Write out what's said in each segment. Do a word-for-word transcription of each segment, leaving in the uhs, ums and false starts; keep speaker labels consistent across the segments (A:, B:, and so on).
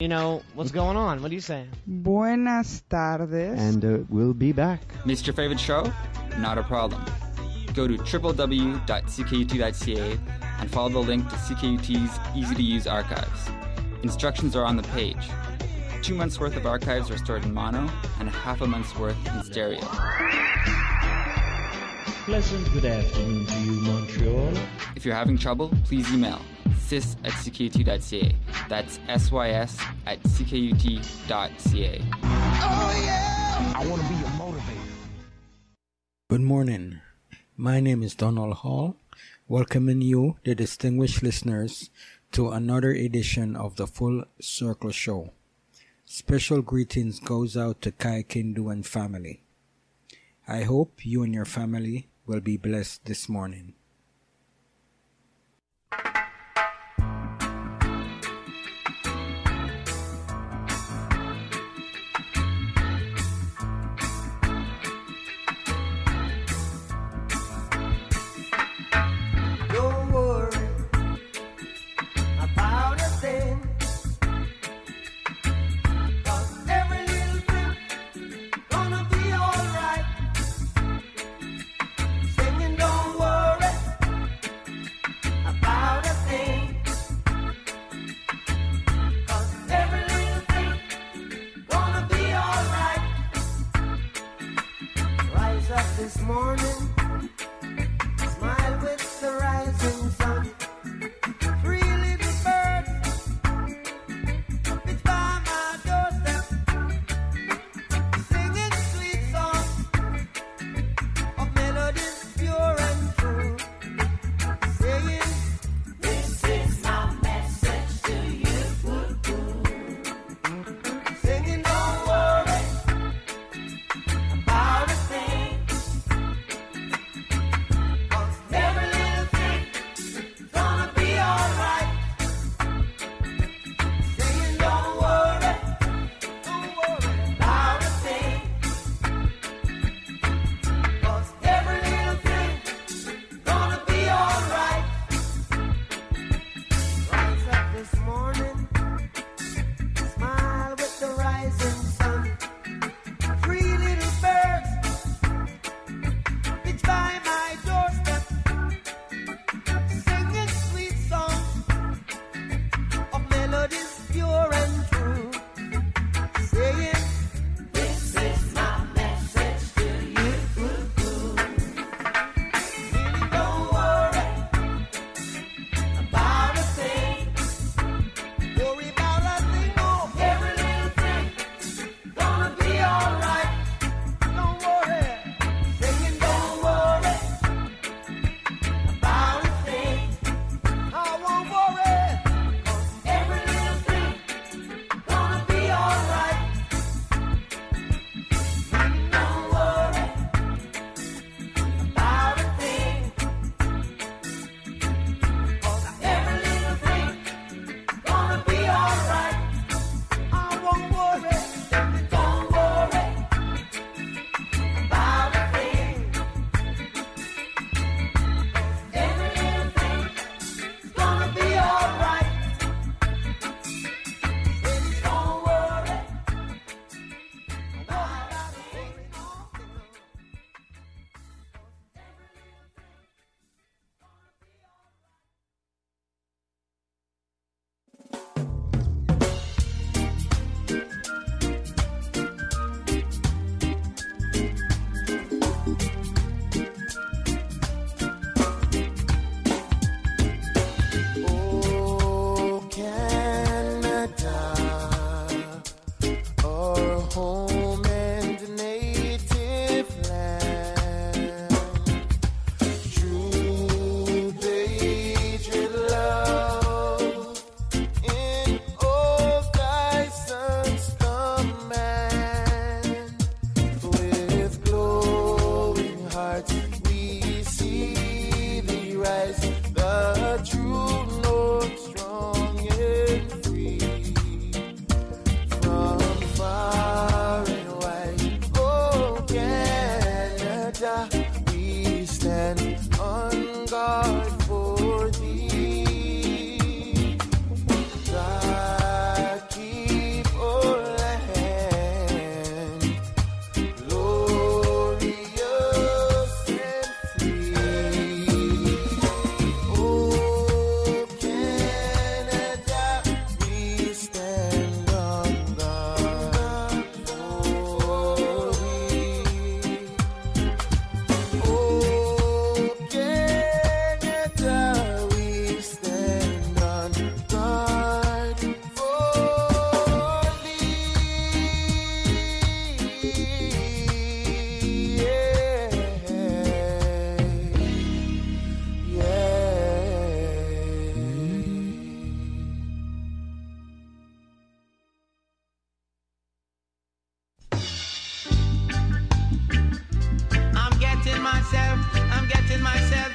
A: You know, what's going on? What are you saying?
B: Buenas tardes.
C: And uh, we'll be back.
D: Missed your favorite show? Not a problem. Go to w w w dot c k u t dot c a and follow the link to C K U T's easy-to-use archives. Instructions are on the page. Two months' worth of archives are stored in mono and half a month's worth in stereo.
E: Pleasant good afternoon to you, Montreal.
D: If you're having trouble, please email sys at c k u t dot c a. That's S Y S at c k u t dot c a.
F: Oh, yeah! I want to be a motivator.
G: Good morning. My name is Donald Hall, welcoming you, the distinguished listeners, to another edition of the Full Circle Show. Special greetings goes out to Kai Kindu and family. I hope you and your family will be blessed this morning.
H: Singing, don't worry.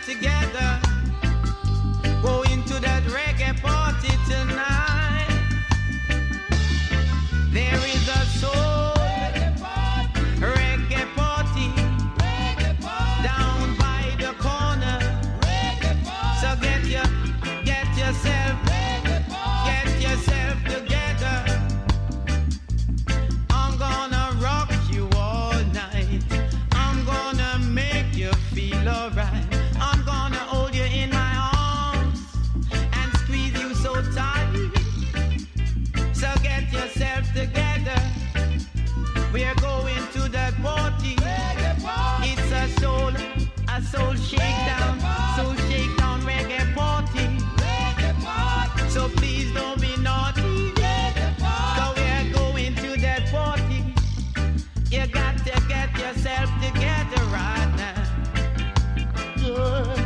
C: together. Go into that reggae party tonight. There is a soul reggae party down by the corner. So get your, get yourself, get yourself together. I'm gonna rock you all night. I'm gonna make you feel alright. I'm gonna hold you in my arms and squeeze you so tight. So get yourself together. We're going to that party. It's a soul, a soul shakedown, soul shakedown reggae party. So please don't be naughty. Cause we're going to that party. You got to get yourself together right now. Yeah.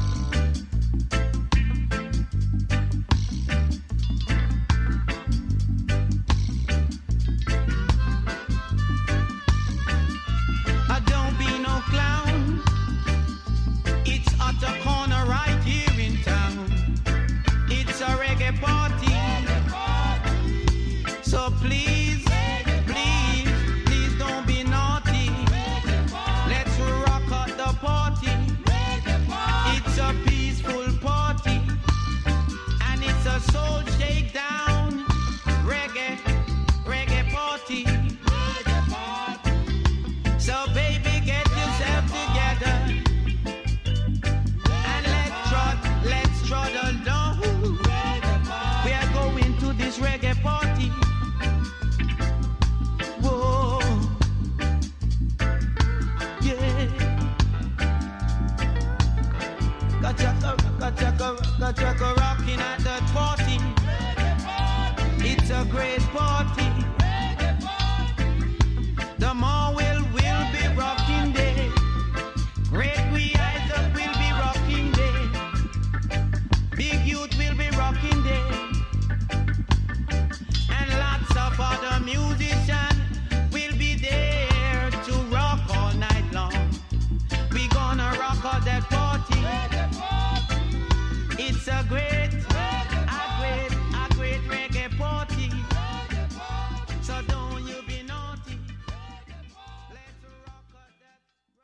C: Uh, don't be no clown. It's at a corner right here in town. It's a reggae party. So please, please, please don't be naughty. Let's rock out the party. It's a peaceful party. And it's a soul shakedown reggae, reggae party. So baby, get yourself together. And let's trot, let's trot along. We are going to this reggae party. Whoa, yeah. Gotcha, gotcha, gotcha, rocking at that party. It's a great party. The more will will be rocking day. Great we eyes up will be rocking day. Big youth will be rocking day. And lots of other musicians will be there to rock all night long. We gonna rock out that party. It's a great, a great, a great reggae party. So don't you be naughty. Let's rock out that.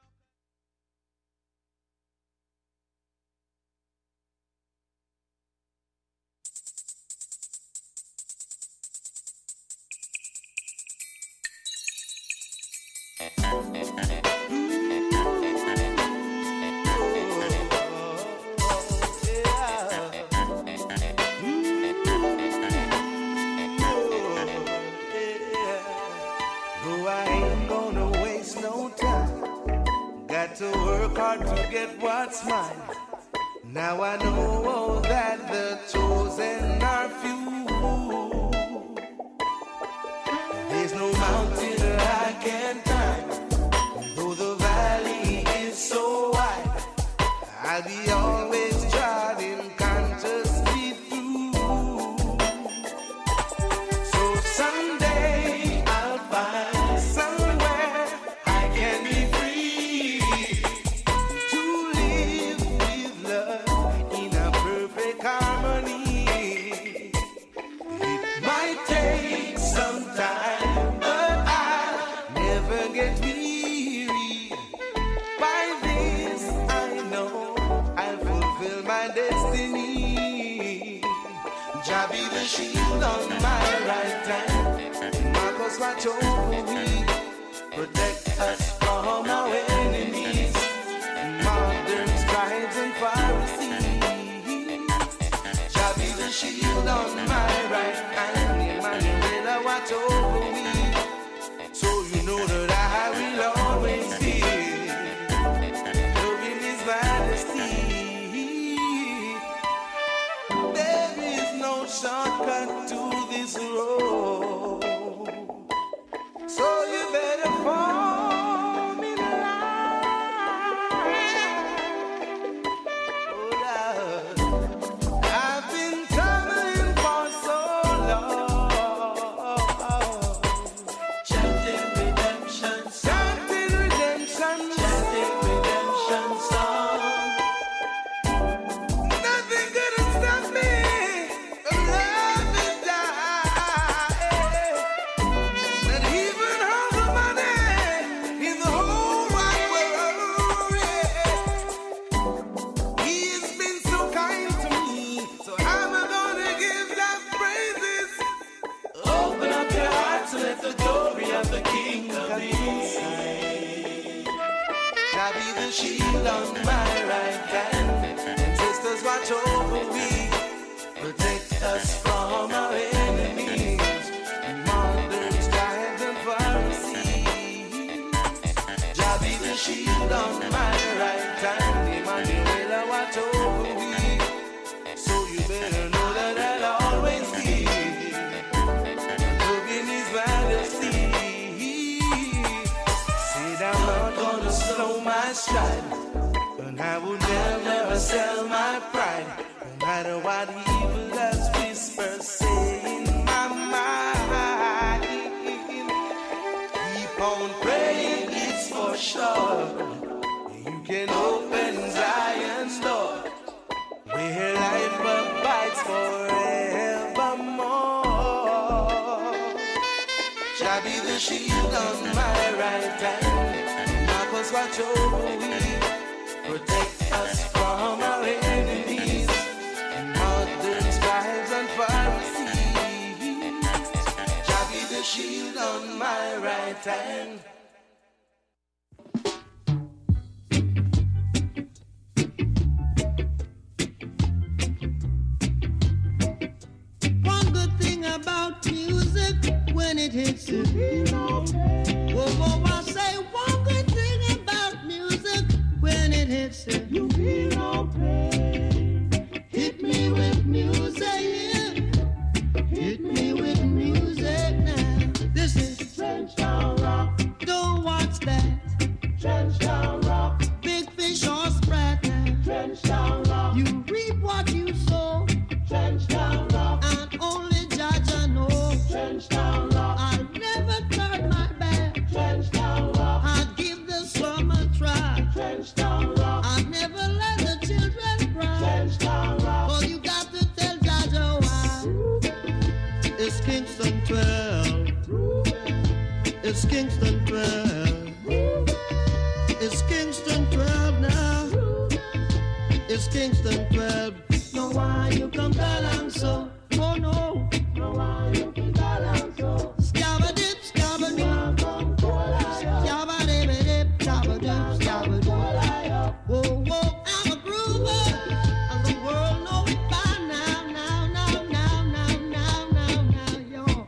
H: No, I ain't gonna waste no time. Got to work hard to get what's mine. Now I know that the chosen are few. There's no mountain that I can't climb. Though the valley is so wide, I'll be always trotting consciously through. So someday I'll find somewhere I can be free to live with love in a perfect harmony. It might take some time, but I'll never get weary. By this I know I'll fulfill my destiny. Jah be the shield on my right hand, Marcus watch over me, protect us from our enemies, modern scribes and Pharisees. Jah be the shield on my right hand, Emmanuel watch over me, so you know that I will always be loving His majesty. There is no shortcut to this road, so you better fall in line. Oh, Lord, I've been traveling for so long. shield on my right hand. Emmanuel, watch over me. So you better know that I'll always be in His majesty. Said I'm not gonna slow my stride, and I will never sell my pride, no matter what evil does whisper say in my mind. Keep on praying, it's for sure. You can open Zion's door, where life abides forevermore. Shall be the shield on my right hand, Marcus watch over me, protect us from our enemies, and modern scribes and Pharisees. Shall be the shield on my right hand.
C: One good thing about music, when it hits you, whoa, whoa, I say one good thing about music, when it hits you, you feel no pain. Hit me with music, yeah. Hit me with music now. This is Trenchtown Rock. Don't watch that. Trenchtown Rock. Big fish or sprat now. Trenchtown Rock. You reap what you sow. Trenchtown Rock. And only Jaja know. Trenchtown Rock. I'll never turn my back. Trenchtown Rock. I'll give the slum a try. Trenchtown Rock. I'll never let the children cry. Trenchtown Rock. Oh, you got to tell Jaja why. It's Kingston twelve. It's Kingston twelve. It's Kingston twelve now. It's Kingston twelve. No, why you come down so? Oh no. No, why you come down so? Scabba dip, scabba dip. Scabba dip, dip, scabba dip, scabba dip. Whoa, whoa, I'm a groover. And the world knows by now, now, now, now, now, now, now, now, yo.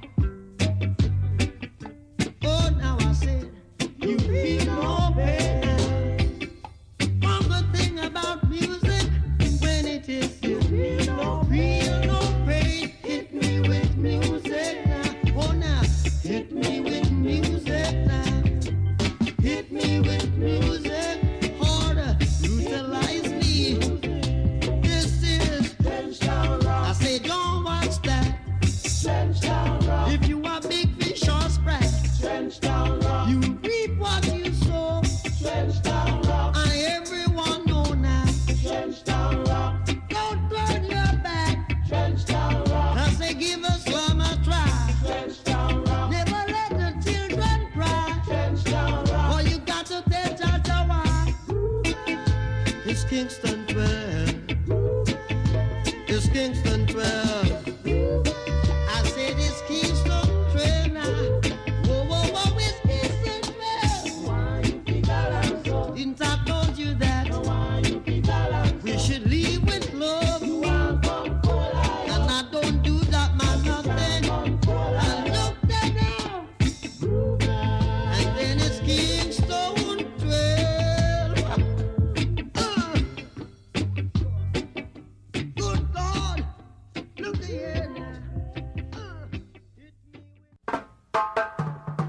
C: Oh, now I said, you feel no pain. One good thing about music, when it is you feel no feel no pain. Hit me with music now. Oh, now hit me with music now. Hit me with music harder. Utilize me. This is Trenchtown Rock. I say don't watch that. Trenchtown Rock. If you are big fish or sprat, Trenchtown Rock. You reap what you sow. Trenchtown Rock. And everyone know now. Trenchtown Rock. Don't turn your back. Trenchtown Rock. I say give us one a try. Trenchtown Rock. Never let the children cry. Trenchtown Rock. Oh, you got to tell Jaja why. It's Kingston twelve. It's Kingston twelve. I said it's Kingston twelve now. Whoa, whoa, whoa, it's Kingston twelve. Why you keep that so? Didn't I told you that? Why you keep that we should leave with love. And I don't do that, man, nothing. I look there now. And then it's Kingston twelve. Uh. Good God. Look here now. Uh. Hit me with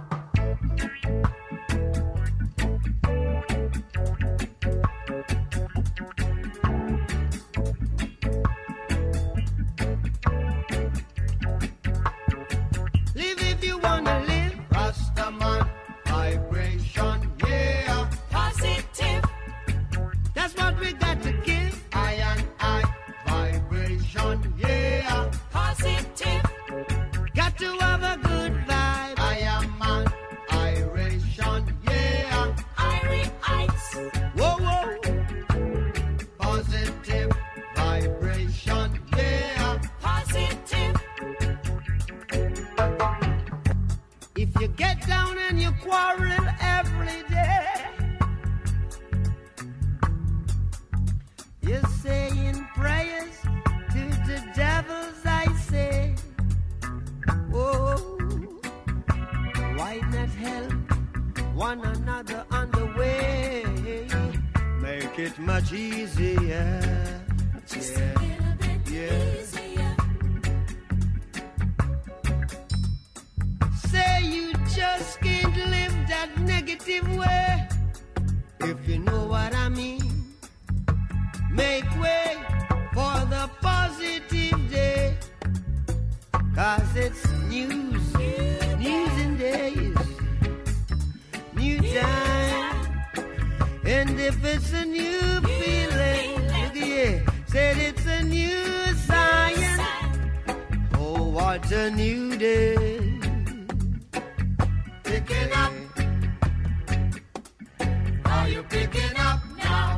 C: live if you wanna live.
H: Rastaman, vibration, yeah.
C: Positive. That's what we got to give.
H: I and I, vibration, yeah.
C: Positive. Got to have a good vibe.
H: I am an iration, yeah.
C: Irie Ice. Whoa, whoa.
H: Positive vibration, yeah.
C: Positive. If you get down and you quarrel every day, you're saying prayers to the devils, I say. Oh, why not help one another on the way?
H: make it much easier.
I: Just
H: Yeah.
I: a little bit
H: Yeah.
I: easier.
H: Say you just can't live that negative way. If you know what I mean, make way for the positive day. Cause it's news, news and days, new time. And if it's a new feeling, look here, said it's a new science. Oh, what a new day. Picking up. Are you picking up now?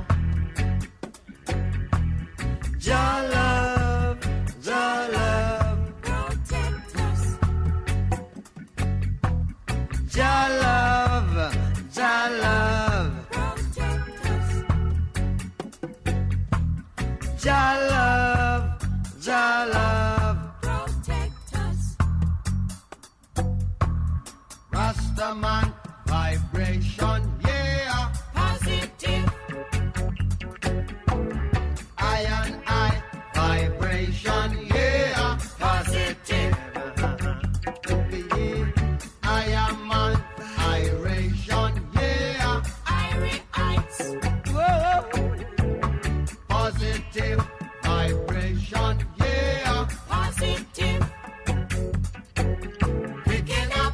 H: Your love, your love,
I: Protect us.
H: your love, your love,
I: Protect us.
H: your love, your love.
I: Protect us.
H: Rastaman vibration, yeah.
I: Positive.
H: I and I vibration, yeah. Positive. I am on iration, yeah.
I: Irie Heights.
H: Whoa. Positive vibration, yeah.
I: Positive.
H: Picking up.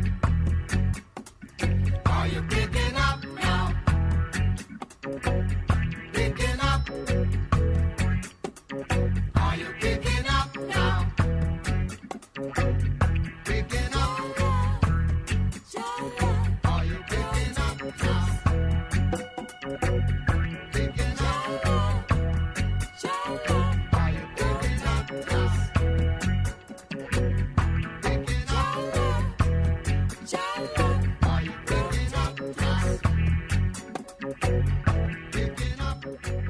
H: Are you picking up now? Picking up. Are you picking up now? Picking up. Are you picking up now? Picking up. Are you picking up now? Picking up. Are you picking up now? Picking up.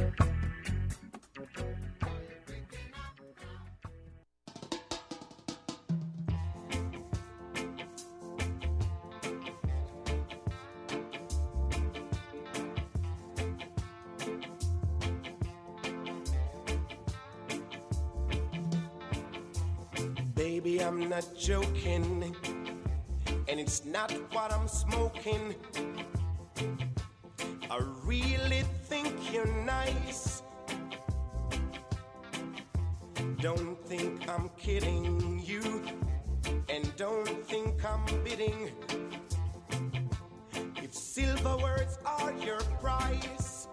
J: Baby, I'm not joking, and it's not what I'm smoking. I really think you're nice. Don't think I'm kidding you, and don't think I'm bidding. If silver words are your price,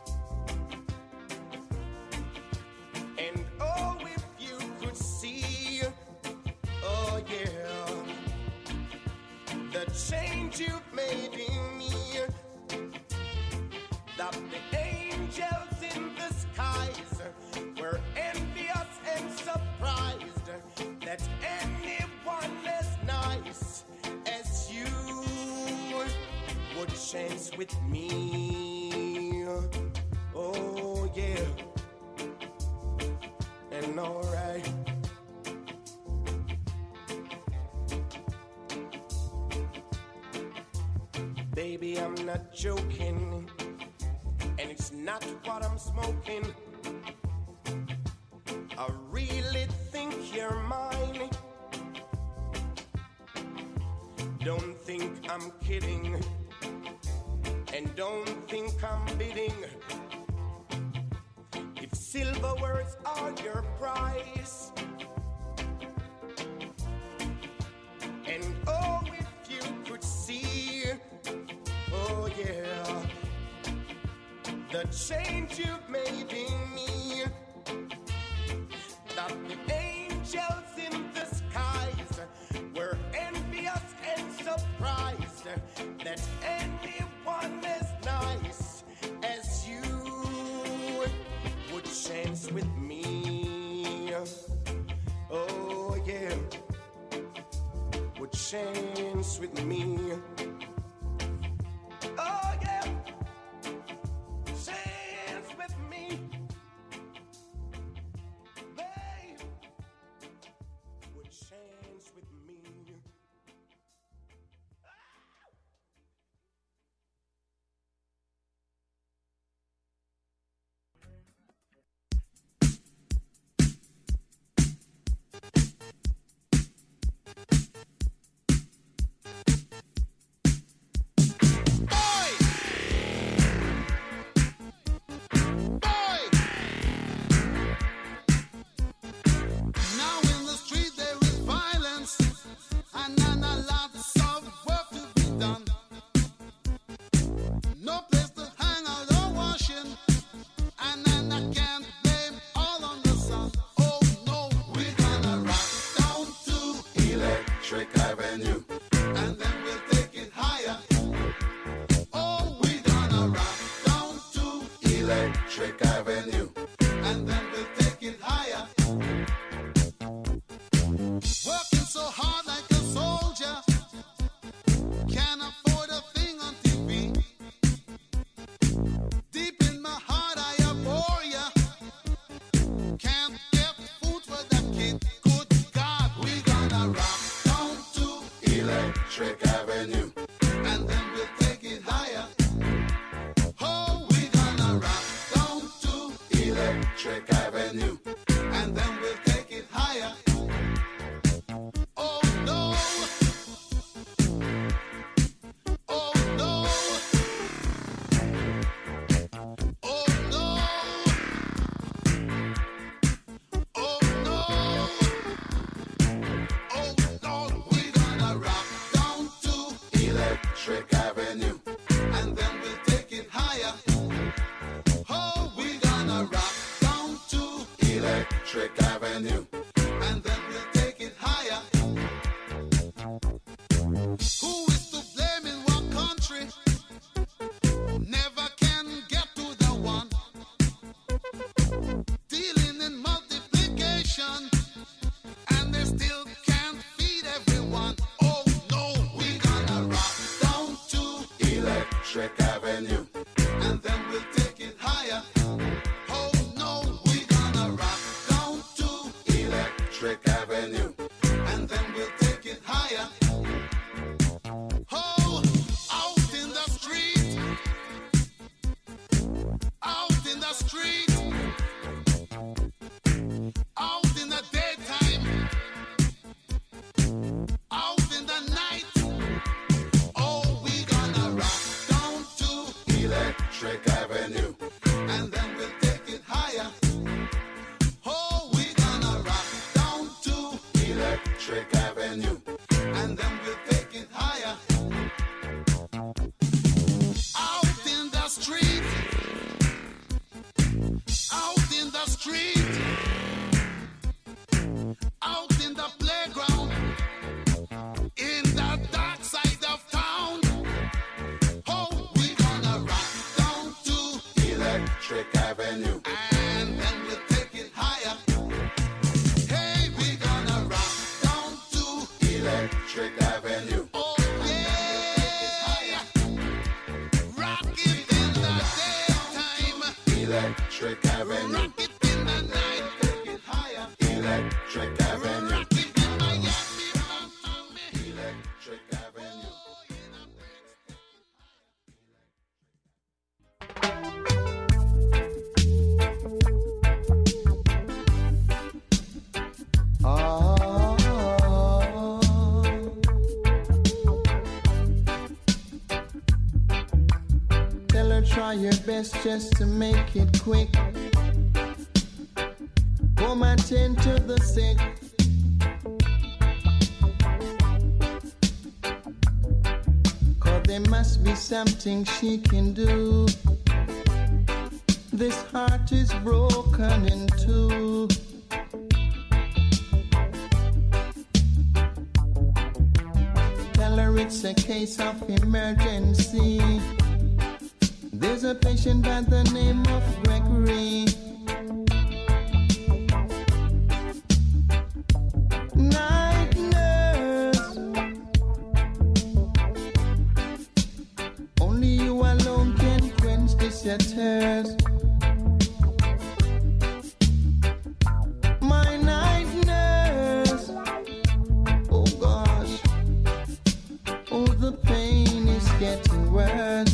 J: and oh, if you could see, oh yeah, the change you've made in me, that the angels in the skies were envious and surprised that anyone as nice as you would chance with me. Oh yeah, and alright. Baby, I'm not joking, and it's not what I'm smoking. I really think you're mine. Don't think I'm kidding, and don't think I'm bidding. If silver words are your price, and oh, if you could see, oh yeah, the change you've made in me, that the angels in the skies were envious and surprised that anyone as nice as you would chance with me. Oh yeah, would chance with me. Oh yeah, chance with me. Babe, would chance with me.
K: and then we'll take it higher. Oh, we gonna rock down to
H: Electric Avenue,
K: and then we'll take it higher. Working so hard like a soldier, can't afford a thing on T V. Deep in my heart I abhor ya. Can't get food for that kid. Good God, we gonna rock down to
H: Electric Avenue,
K: and then we'll take it higher. Oh, we gonna rock down to
H: Electric Avenue,
K: and then we'll take it higher. Oh no. Oh no. Oh no. Oh no. Oh no. We gonna rock down to
H: Electric Avenue,
K: and then we'll take it higher. Oh, we gonna rock down to
H: Electric Avenue,
K: and then we'll take it higher. Who is to blame in what country? Never can get to the one. Dealing in multiplication, and they still can't feed everyone. Oh no, we gonna rock down to
H: Electric Avenue,
K: and then we'll take it higher. Oh no, we gonna rock down to
H: Electric Avenue,
K: and then we'll take it higher. Oh, out in the street, out in the street, out in the daytime, out in the night. Oh, we gonna rock down to
H: Electric Avenue,
K: and then we'll take it higher. Oh, we gonna rock down to
H: Electric Avenue,
K: and then we'll take it higher. Out in the street, out in the street, out in the playground, in the dark side of town. Oh, we gonna rock down to
H: Electric Avenue,
K: and then we'll take it higher. Hey, we gonna rock down to
H: Electric Avenue,
K: oh yeah, rock it in the daytime,
H: Electric Avenue,
K: rock it in the night, take it higher,
H: Electric Avenue,
K: rock it in Miami, Miami.
H: Electric Avenue.
J: Oh, tell her try your best just to make it quick. Come and tend to the sick. Cause there must be something she can do. This heart is broken in two. Tell her it's a case of emergency. There's a patient by the name of Gregory. Night nurse, only you alone can quench this your thirst. My night nurse, oh gosh, oh the pain is getting worse.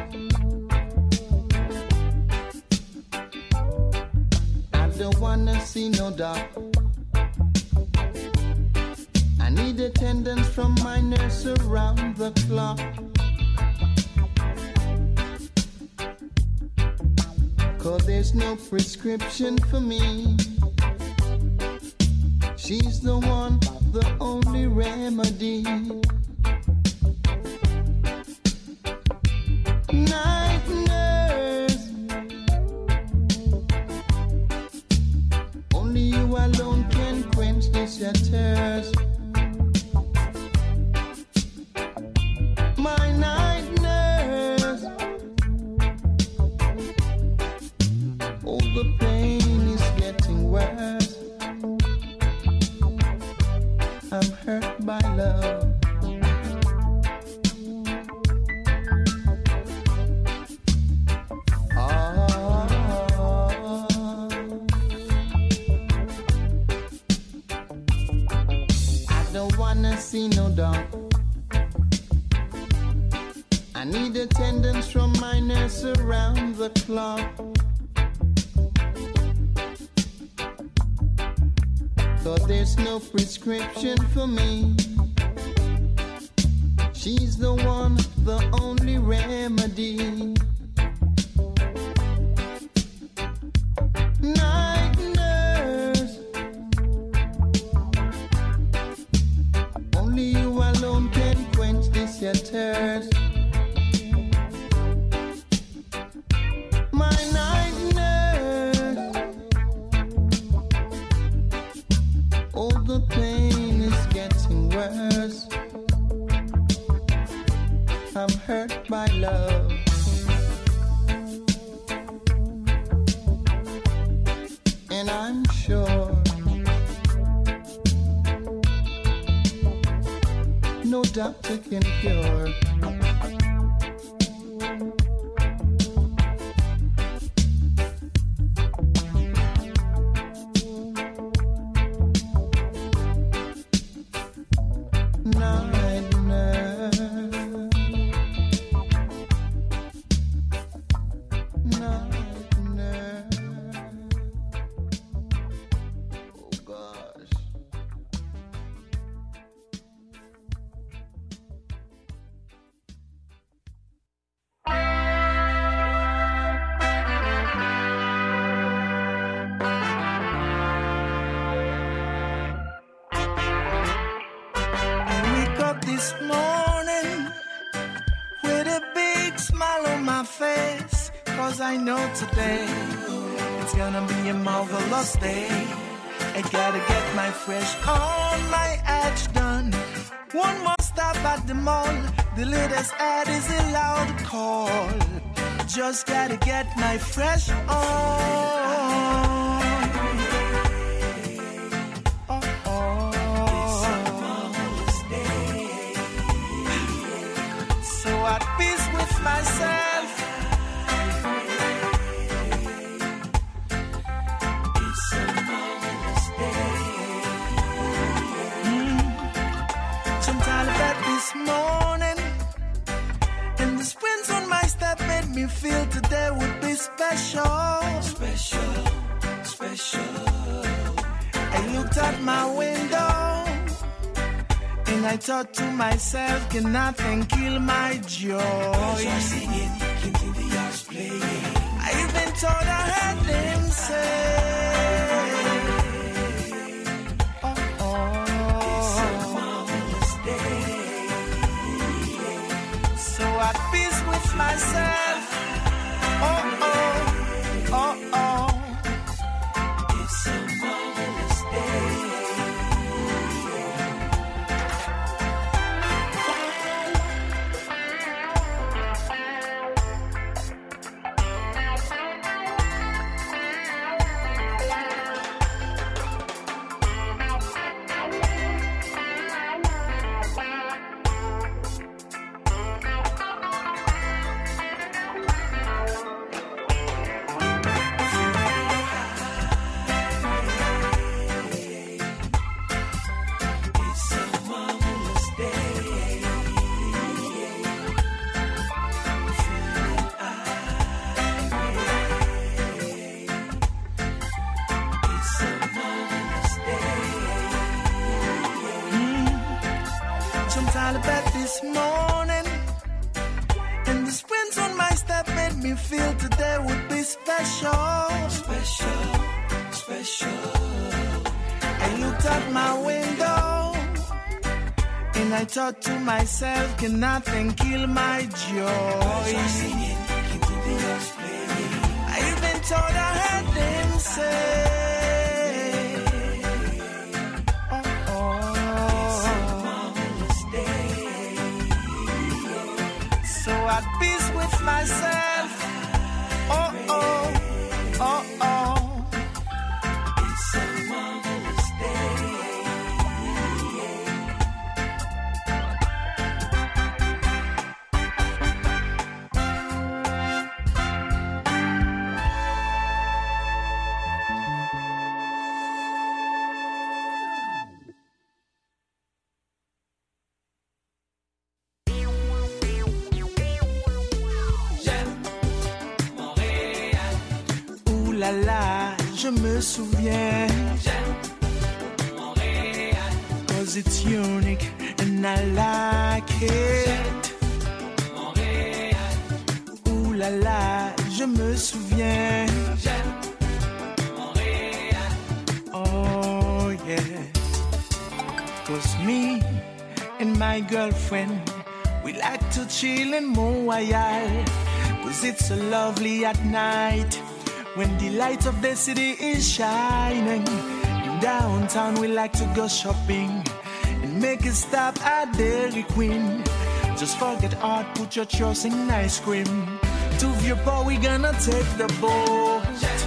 J: I don't wanna see no doc. I need attendance from my nurse around the clock. Cause there's no prescription for me. She's the one, the only remedy. Night nurse, only you alone can quench this your thirst. I need attendance from my nurse around the clock. But there's no prescription for me. She's the one, the only remedy. Night nurse, only you alone can quench this your thirst. My night nurse, all the pain is getting worse. I'm hurt by love. And I'm sure no doctor can cure. Night nurse, night nurse. Oh gosh. I wake up this morning with a big smile on my face, 'cause I know today it's gonna be a marvelous day. I gotta get my fresh on, my edge done. One more stop at the mall, the latest ad is a loud call. Just gotta get my fresh on. So at peace with myself. It's a marvelous day. Mm. Sometime about this morning, and the spins on my step made me feel today would be special. Special, special. I looked out my window, and I thought to myself, can nothing kill my joy? Singing, keeping the house playing. I even thought I heard them say, oh, oh, it's a marvelous day. So at peace with myself, oh, oh, oh, oh, it's a marvelous day. This morning, and the sprints on my step made me feel today would be special. Special, special. I looked out my window, and I thought to myself, can nothing kill my joy? Singing, keeping the house playing. I even thought I heard them say, at peace with myself. Oh, oh, oh, oh. It's a marvelous day. la la, je me souviens.
C: J'aime Montréal.
J: Cause it's unique and I like it.
C: Montréal.
J: Ooh la la, je me souviens.
C: J'aime Montréal.
J: Oh yeah. Cause me and my girlfriend, we like to chill in Mont-Royal. Cause it's so lovely at night when the light of the city is shining. In downtown we like to go shopping and make a stop at Dairy Queen. Just forget art, put your trust in ice cream. To Vieux-Port we gonna take the boat.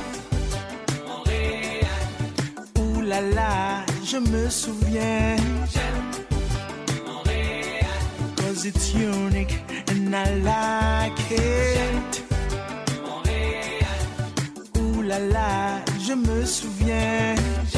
J: Ooh la la, je me souviens. Cause it's unique and I like it. Ooh la la, je me souviens.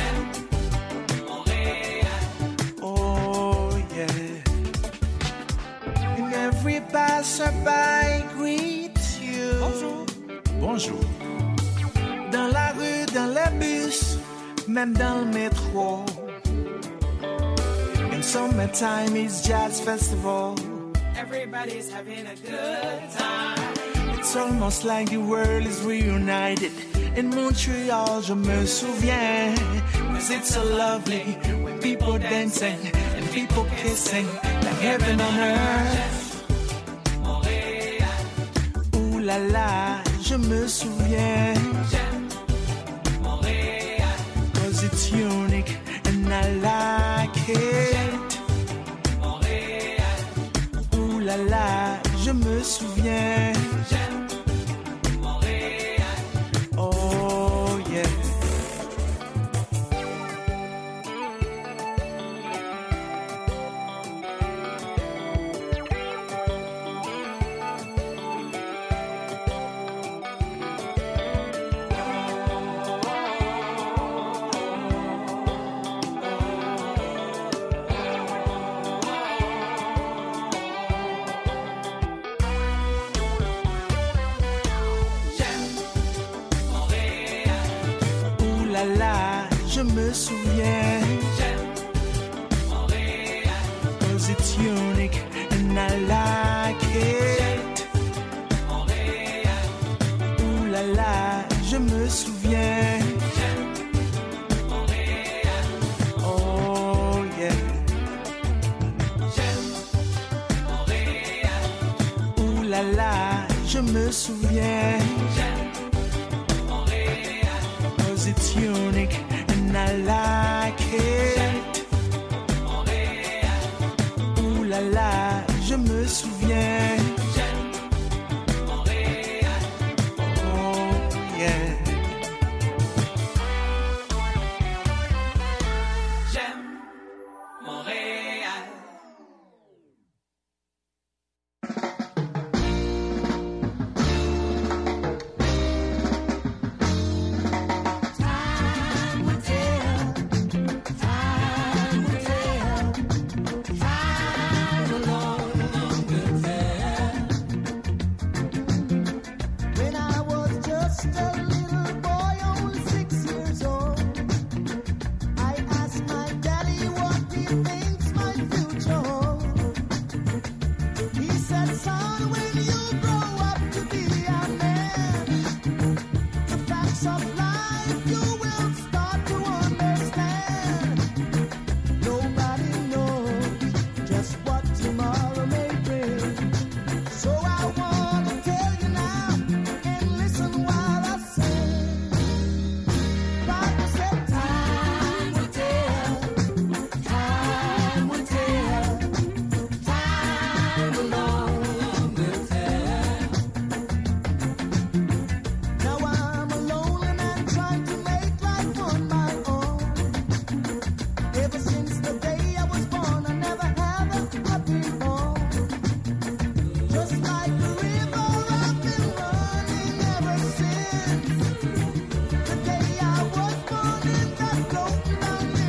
J: Oh yeah. And every passerby greets you. Bonjour.
L: Bonjour.
J: Dans la rue, dans les bus, même dans le métro. In summertime it's jazz festival.
C: Everybody's having a good time.
J: It's almost like the world is reunited. In Montreal, je me souviens. Cause it's so lovely when people dancing and people kissing like heaven on earth. Ooh la la, je me souviens. Cause it's unique and I like it. Ooh la la, je me souviens. Oh yeah. Je me souviens. Cause it's unique and I like it. Ooh la la, je me souviens. Oh yeah. Ooh la la, je me souviens. Cause it's unique and I like it. Ooh la la, je me souviens. Oh yeah.
C: J'aime Montréal.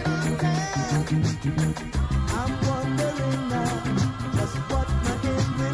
J: I'm wondering now just what my end will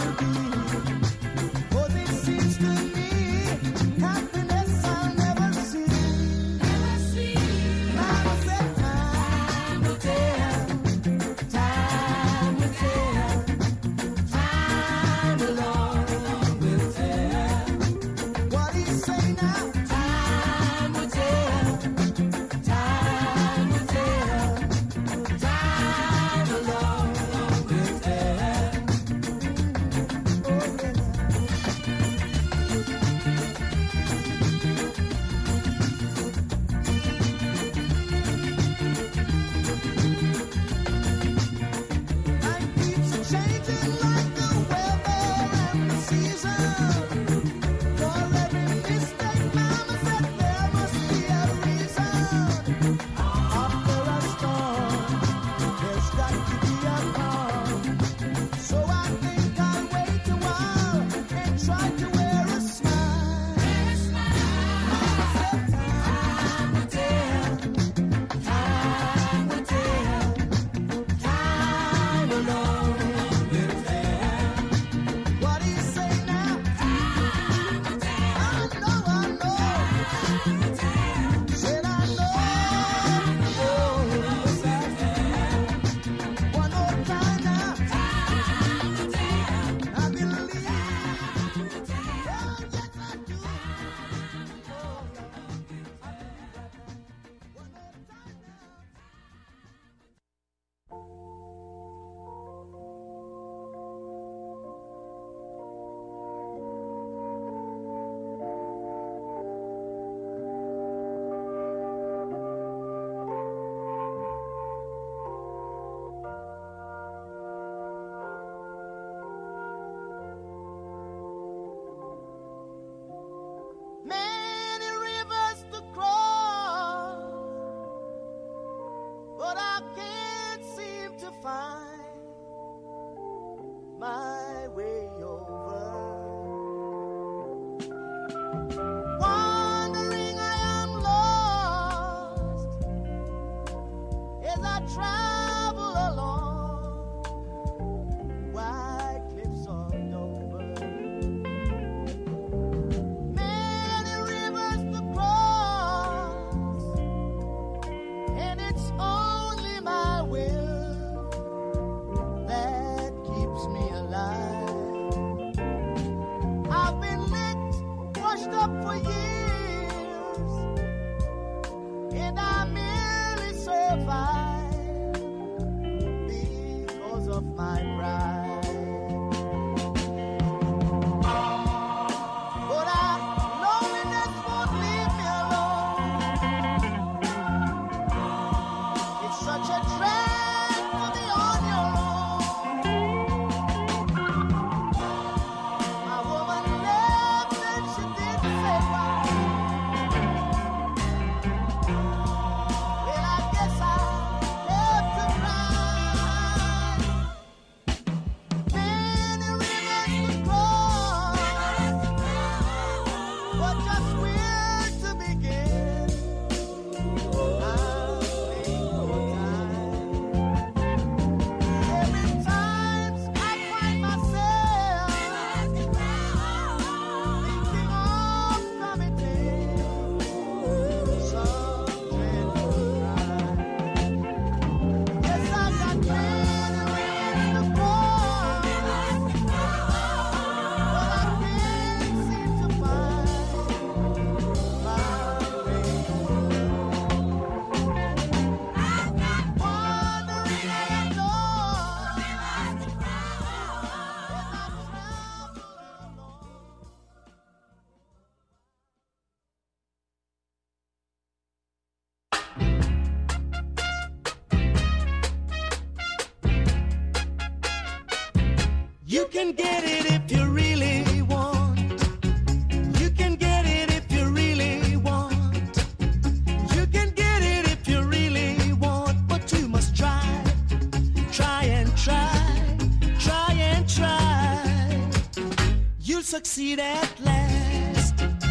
J: can get it if you really want. You can get it if you really want. You can get it if you really want, but you must try, try and try, try and try. You'll succeed at last.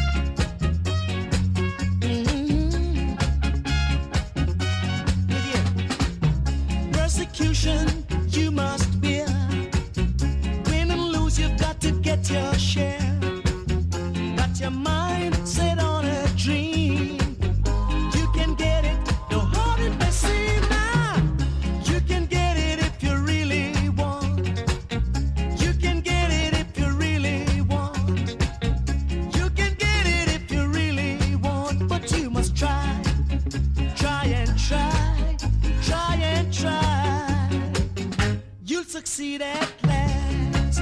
J: Mhm. Yeah. Persecution you must bear. Win and lose, you've got to get your share. Got your mind set on a dream. You can get it, no hard it may seem now. You can get it if you really want. You can get it if you really want. You can get it if you really want, but you must try, try and try, try and try. You'll succeed at last.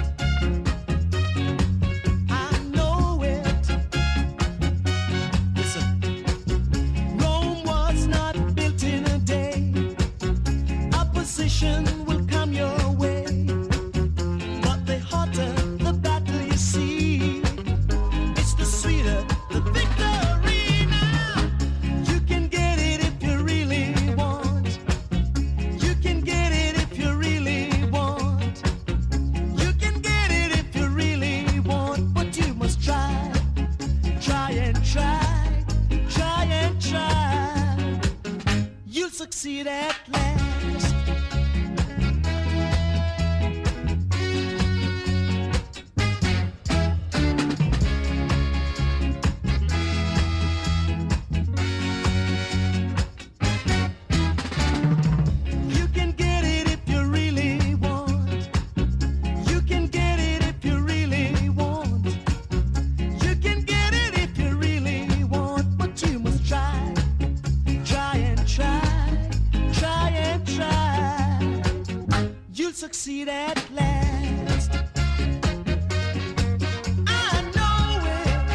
J: I know it. Listen. Rome was not built in a day. Opposition will come your way. But the hotter the battle you see, it's the sweeter the victory now. You can get it if you really want. You can get it if you really want. You can get it if you really want, but you must try, try and try, try and try. You'll succeed at last. You can get it if you really want. You can get it if you really want. You can get it if you really want, but you must try, try and try, try and try. You'll succeed at last. I know it.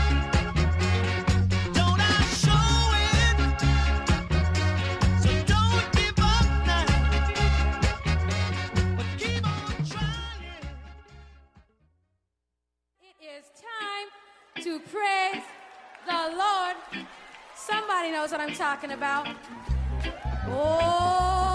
J: Don't I show it? So don't give up now, but keep on trying.
L: It is time to praise the Lord. Somebody knows what I'm talking about. Oh,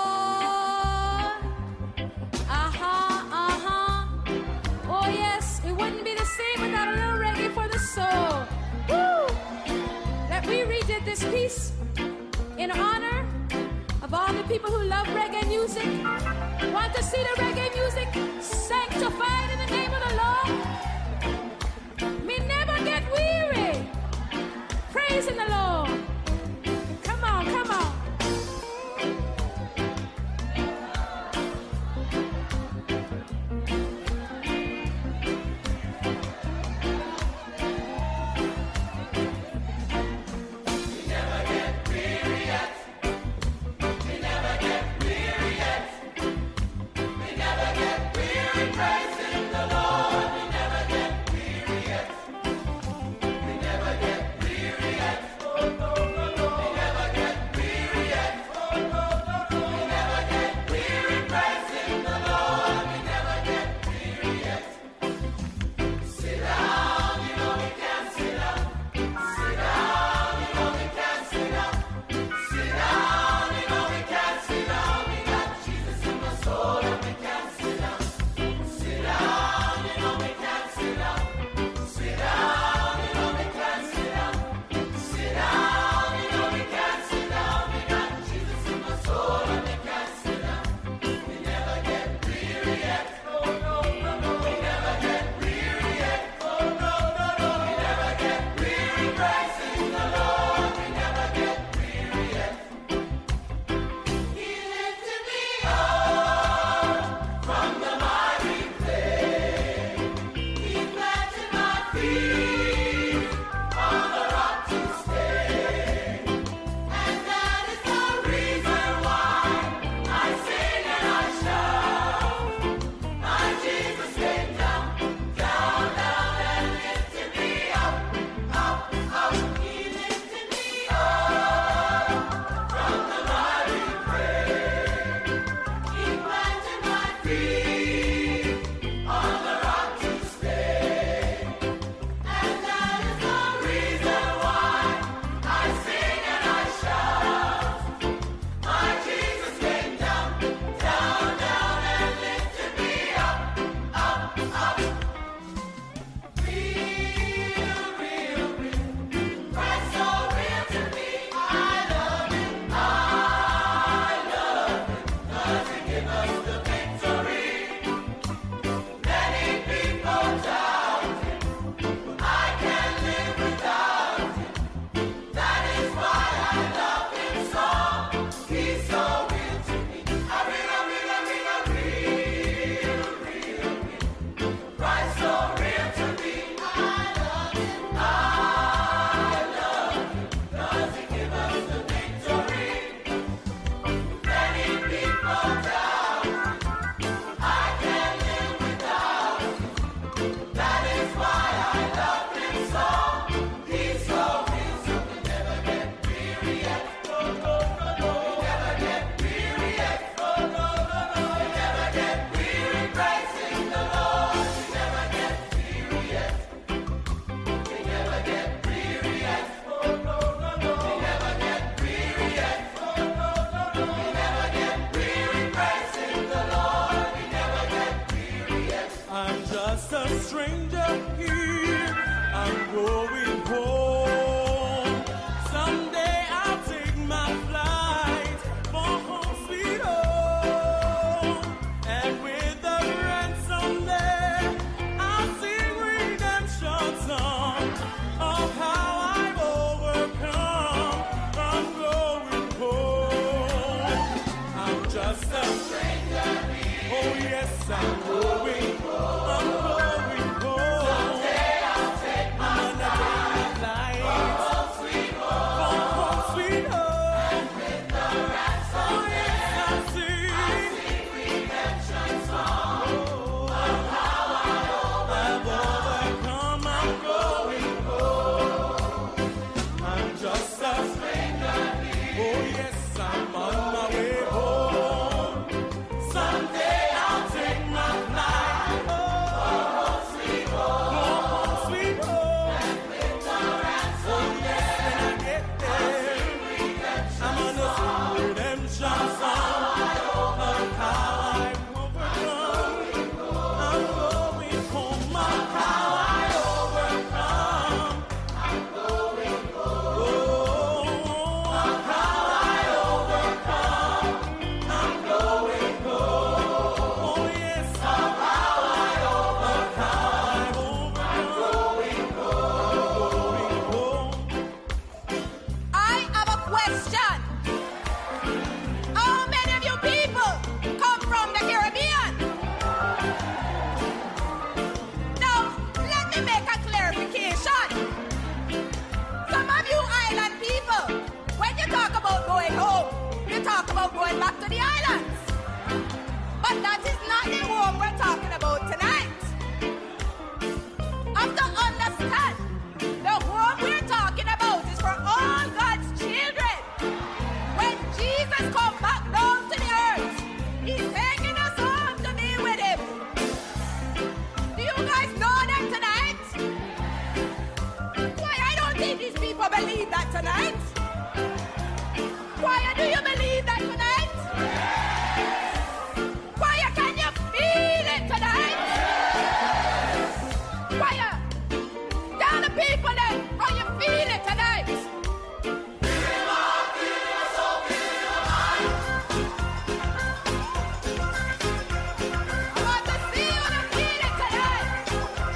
L: aha, aha. Oh, yes, it wouldn't be the same without a little reggae for the soul. Woo! That we redid this piece in honor of all the people who love reggae music. Want to see the reggae music sanctified in the name of the Lord? Me never get weary praising the Lord. Come on, come on.
H: Praising
J: just a stranger here. I'm going home. Someday I'll take my flight for home sweet home. And with a ransom there, I'll sing redemption song of how I've overcome. I'm going home. I'm just a stranger here. Oh yes, I'm going home. I'm going home. Someday I'll take my flight. For home sweet home. For home sweet home. And with the ransom oh, yes, I'll sing. I'll sing redemption song of how I've overcome. I'm going home. I'm just a stranger here. Oh yes, I'm on my way home. Someday I'll take my flight. Oh, home sweet home. For home sweet home. And with the ransom oh yes, when I get there, I'm gonna sing redemption song of how I've overcome. I'm going home. Of how I overcome. I'm going home. Oh, of how I overcome. I'm going home. Oh yes, of how I overcome. I'm going home.
L: I have a question. How many of you people come from the Caribbean? Now, let me make a clarification. Some of you island people, when you talk about going home, you talk about going back to the islands. But that is not the home we're talking about tonight. Have to understand, the home we're talking about is for all God's children. When Jesus comes back down to the earth, he's taking us home to be with him. Do you guys know that tonight? Why, I don't think these people believe that tonight. Why do you believe that tonight? Why can you feel it tonight? Why? Tell the people then how you feel it tonight. I want to see you to feel it tonight.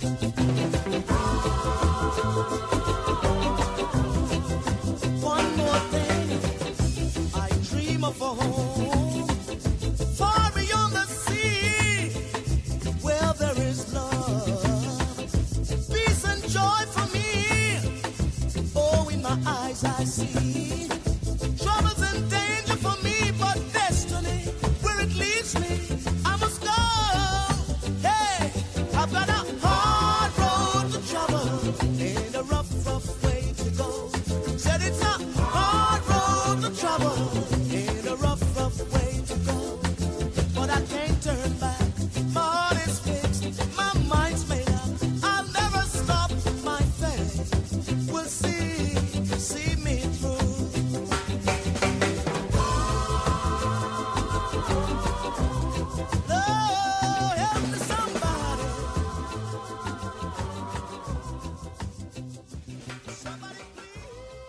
J: One more thing, I dream of a home far beyond the sea, where there is love, peace and joy for me. Oh, in my eyes I see troubles and danger for me, but destiny, where it leads me, I must go. Hey, I've got a hard road to travel and a rough, rough way to go. Said it's a hard road to travel and a rough, rough way to go. But I can't turn back. My heart is fixed. My mind's made up. I'll never stop. My faith will see, see me through. Lord, help me somebody. Somebody please.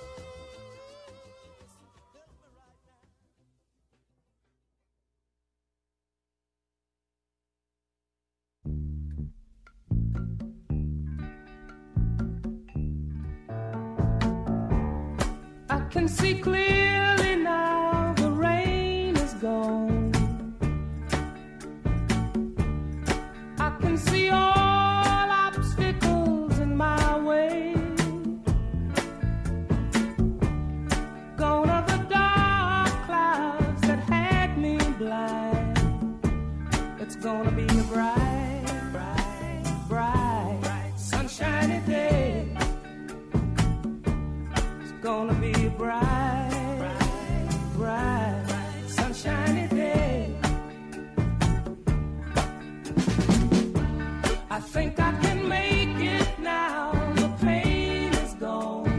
M: I can see clearly now the rain is gone. I can see all obstacles in my way. Gone are the dark clouds that had me blind. It's gonna be a bright, bright, bright, sunshiny day. It's gonna be a bright, bright, bright, sunshiny day. I think I can make it now. The pain is gone.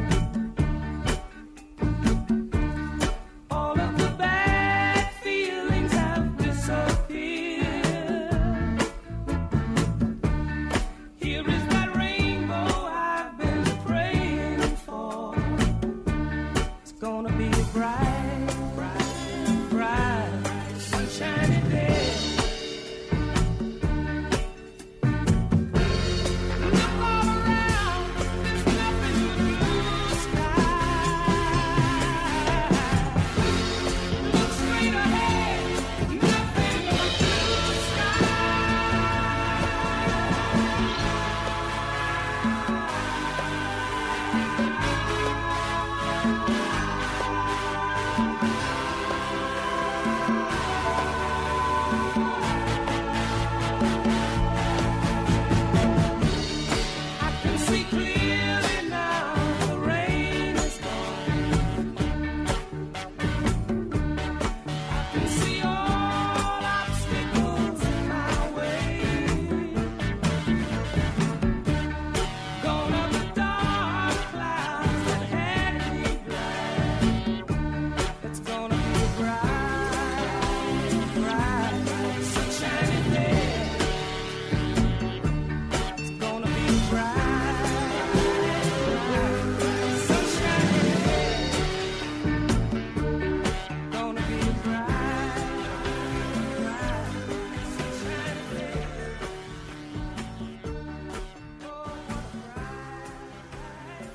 M: All of the bad feelings have disappeared. Here is that rainbow I've been praying for. It's gonna be a bright, bright, bright, sunshiny day. Look all around, there's nothing but blue sky. Look straight ahead, nothing but blue I can see clearly now the rain is gone. I can see all obstacles in my way. Gone are the dark clouds that had me blind. It's gonna be a bright, bright, sunshiny day. It's gonna be a bright, bright, sunshiny day. Gonna be a bright, bright, sunshiny day. Oh, what a bright,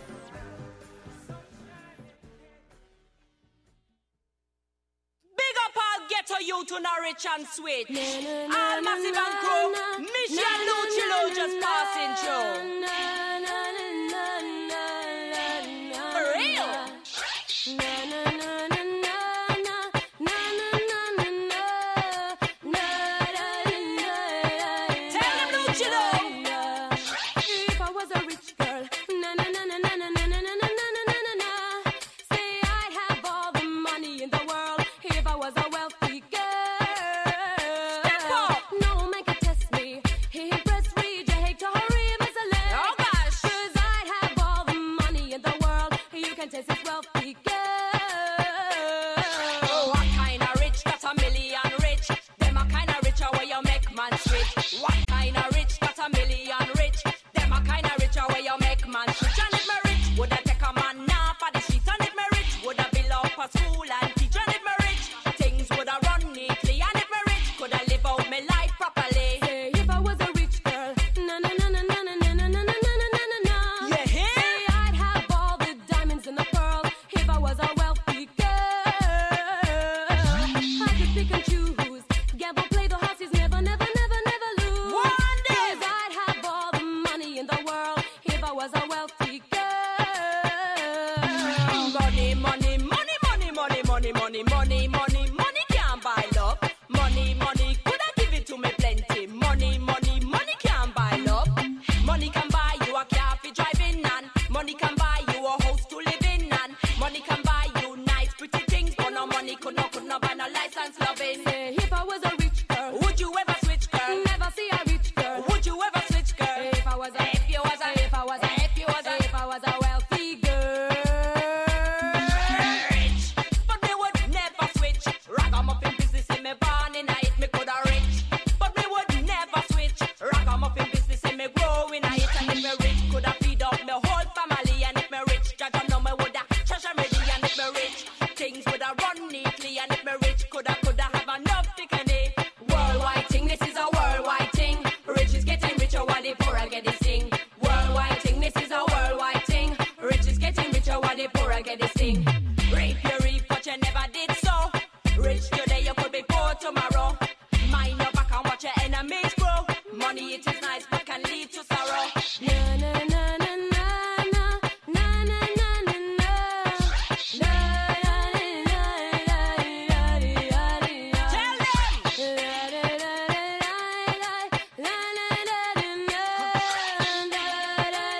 N: Big up all ghetto youth who know rich and sweet. All massive and crew. Mission Luchilo just passing through. For real. Tell them Luchilo.
L: If I was a rich girl, na na na na na na na na na na na na na. Say I'd have all the money in the world if I was a wealthy girl.
N: Step up.
L: No man can test me. He impressed me. Jake to hurry him as a was a wealth